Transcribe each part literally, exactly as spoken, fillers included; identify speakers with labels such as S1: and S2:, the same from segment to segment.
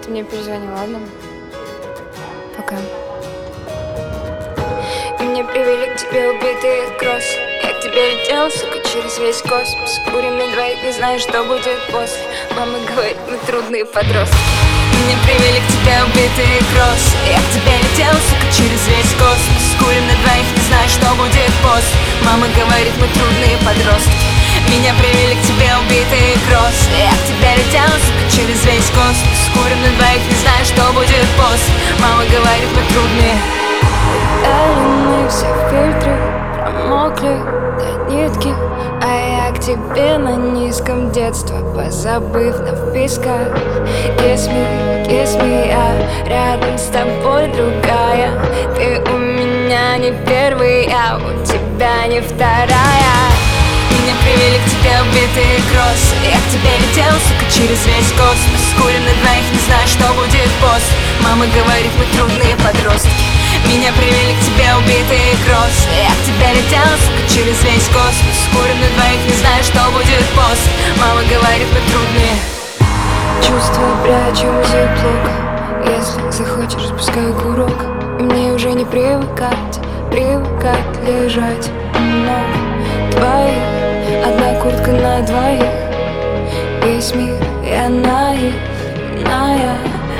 S1: ты мне перезвони, ладно? Пока. Меня привели к тебе убитые кроссы. Я к тебе летел, сука, через весь космос. Курим на двоих, не знаю, что будет после. Мама говорит, мы трудные подростки. Меня привели к тебе убитые кроссы. Я к тебе летел, сука, через весь космос. Курим на двоих, не знаю, что будет после. Мама говорит, мы трудные подростки. Меня привели к тебе убитые кроссы. Я к тебе летел, сука, через весь космос. Курим на двоих, не знаю, что будет после. Мама говорит, мы трудные. Удалены все фильтры, промокли до нитки. А я к тебе на низком детства, позабыв на вписках. Kiss me, kiss me, а рядом с тобой другая. Ты у меня не первый, а у тебя не вторая. Меня привели к тебе убитые кроссы. Я к тебе летел, сука, через весь космос. Курим на двоих, не знаю, что будет после. Мама говорит, мы трудные подростки. Меня привели к тебе убитые кроссы. Я к тебе летел, сука, через весь космос. Курим на двоих, не знаю, что будет после. Мама говорит, мы трудные. Чувства прячу в зиплок. Если захочешь, спускай курок. Мне уже не привыкать, привыкать лежать. Но твоих, одна куртка на двоих. Весь мир, я наивная.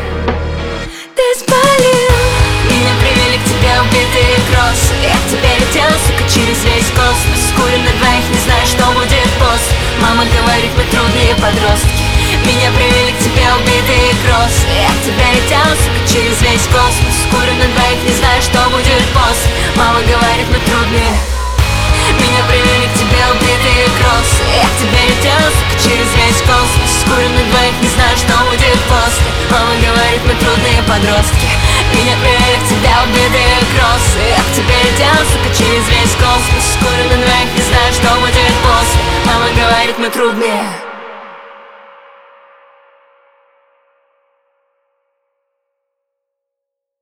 S1: Ты спалил. Меня привели к тебе убитые кроссы. Я к тебе летел, сука, через весь космос. Курим на двоих, не знаю, что будет после. Мама говорит, мы трудные подростки. Меня привели к тебе убитые кроссы. Я к тебе летел, сука, через весь космос. Курим на двоих, не знаю, что будет после. Мама говорит, мы трудные. Меня привели к тебе убитые кроссы. Я к тебе летел, сука, через весь космос. Курим на двоих, не знаю, что будет после. Мама говорит, мы трудные подростки. Меня привели к тебе убитые кроссы. Я к тебе летел, сука, через весь космос. Курим на двоих, не знаю, что будет после. Мама говорит, мы трудные.